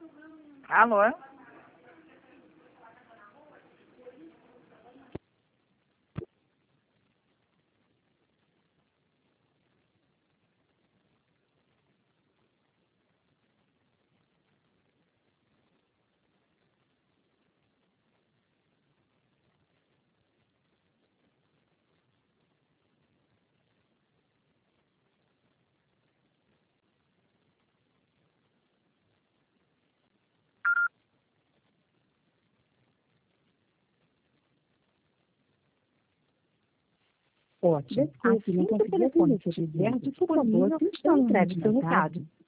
Alô? Ótimo. Assim que o telefone estiver disponível, eu entregue seu recado.